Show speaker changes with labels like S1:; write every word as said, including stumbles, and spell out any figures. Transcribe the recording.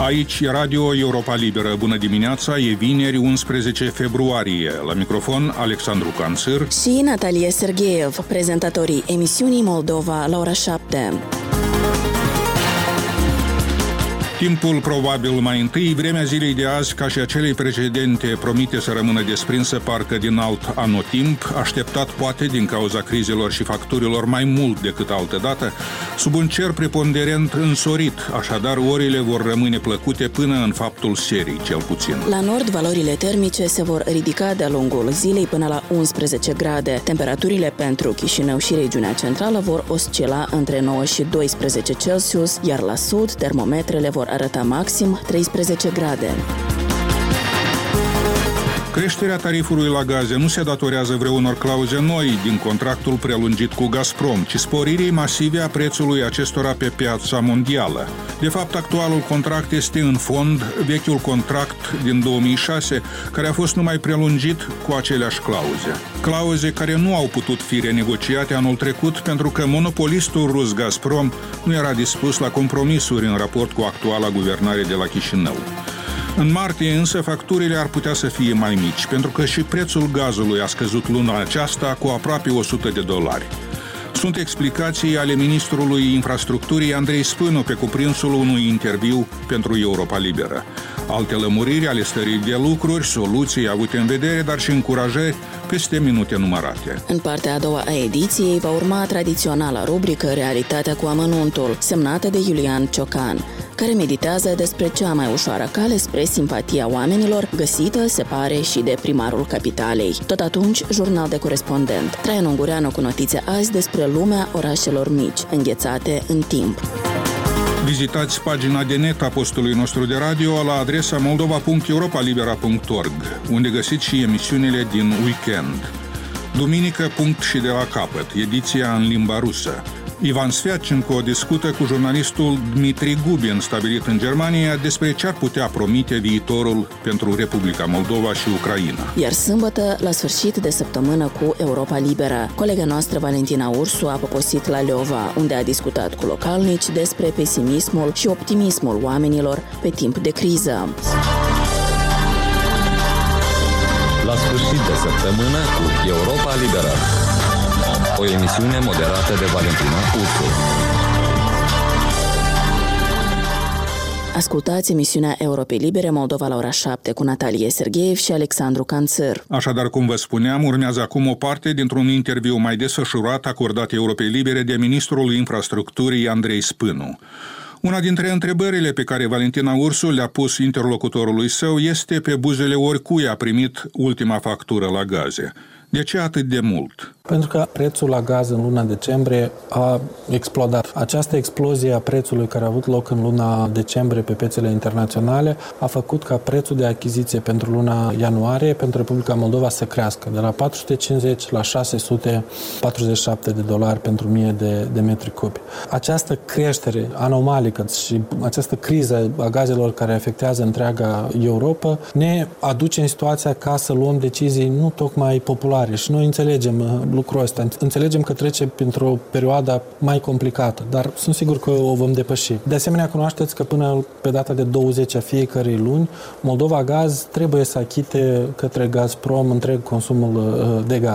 S1: Aici e Radio Europa Liberă. Bună dimineața, e vineri, unsprezece februarie. La microfon, Alexandru Canțir
S2: și Natalia Sergeev, prezentatorii emisiunii Moldova la ora șapte.
S1: Timpul probabil mai întâi, vremea zilei de azi, ca și a celei precedente, promite să rămână desprinsă parcă din alt anotimp, așteptat poate din cauza crizelor și facturilor mai mult decât altădată, sub un cer preponderent însorit, așadar orele vor rămâne plăcute până în faptul serii, cel puțin.
S2: La nord, valorile termice se vor ridica de-a lungul zilei până la unsprezece grade. Temperaturile pentru Chișinău și regiunea centrală vor oscila între nouă și doisprezece Celsius, iar la sud, termometrele vor arăta maxim treisprezece grade.
S1: Creșterea tarifului la gaze nu se datorează vreunor clauze noi din contractul prelungit cu Gazprom, ci sporirii masive a prețului acestora pe piața mondială. De fapt, actualul contract este în fond vechiul contract din două mii șase, care a fost numai prelungit cu aceleași clauze. Clauze care nu au putut fi renegociate anul trecut pentru că monopolistul rus Gazprom nu era dispus la compromisuri în raport cu actuala guvernare de la Chișinău. În martie însă facturile ar putea să fie mai mici, pentru că și prețul gazului a scăzut luna aceasta cu aproape o sută de dolari. Sunt explicații ale ministrului infrastructurii Andrei Spânu pe cuprinsul unui interviu pentru Europa Liberă. Alte lămuriri ale stării de lucruri, soluții avute în vedere, dar și încurajări peste minute numărate.
S2: În partea a doua a ediției va urma tradiționala rubrică Realitatea cu amănuntul, semnată de Iulian Ciocan, care meditează despre cea mai ușoară cale spre simpatia oamenilor, găsită, se pare, și de primarul capitalei. Tot atunci, jurnal de corespondent. Traian Ungureanu cu notițe azi despre lumea orașelor mici, înghețate în timp.
S1: Vizitați pagina de net a postului nostru de radio la adresa moldova punct europa libera punct org, unde găsiți și emisiunile din weekend. Duminică, punct și de la capăt, ediția în limba rusă. Ivan Sviatchenko discută cu jurnalistul Dmitri Gubin, stabilit în Germania, despre ce ar putea promite viitorul pentru Republica Moldova și Ucraina.
S2: Iar sâmbătă, la sfârșit de săptămână cu Europa Liberă, colega noastră Valentina Ursu a poposit la Leova, unde a discutat cu localnici despre pesimismul și optimismul oamenilor pe timp de criză.
S3: La sfârșit de săptămână cu Europa Liberă. O emisiune moderată de Valentina Ursu.
S2: Ascultați emisiunea Europei Libere Moldova la ora șapte cu Natalia Sergeev și Alexandru Canțir.
S1: Așadar, cum vă spuneam, urmează acum o parte dintr-un interviu mai desfășurat acordat Europei Libere de ministrul infrastructurii Andrei Spânu. Una dintre întrebările pe care Valentina Ursu le-a pus interlocutorului său este pe buzele oricui a primit ultima factură la gaze. De ce atât de mult?
S4: Pentru că prețul la gaz în luna decembrie a explodat. Această explozie a prețului care a avut loc în luna decembrie pe piețele internaționale a făcut ca prețul de achiziție pentru luna ianuarie pentru Republica Moldova să crească de la patru sute cincizeci la șase sute patruzeci și șapte de dolari pentru mie de, de metri cubi. Această creștere anomalică și această criză a gazelor care afectează întreaga Europa ne aduce în situația ca să luăm decizii nu tocmai populare și noi înțelegem lucrul ăsta. Înțelegem că trece printr-o perioadă mai complicată, dar sunt sigur că o vom depăși. De asemenea, cunoașteți că până pe data de douăzeci a fiecărei luni, Moldova Gaz trebuie să achite către Gazprom întreg consumul de gaz.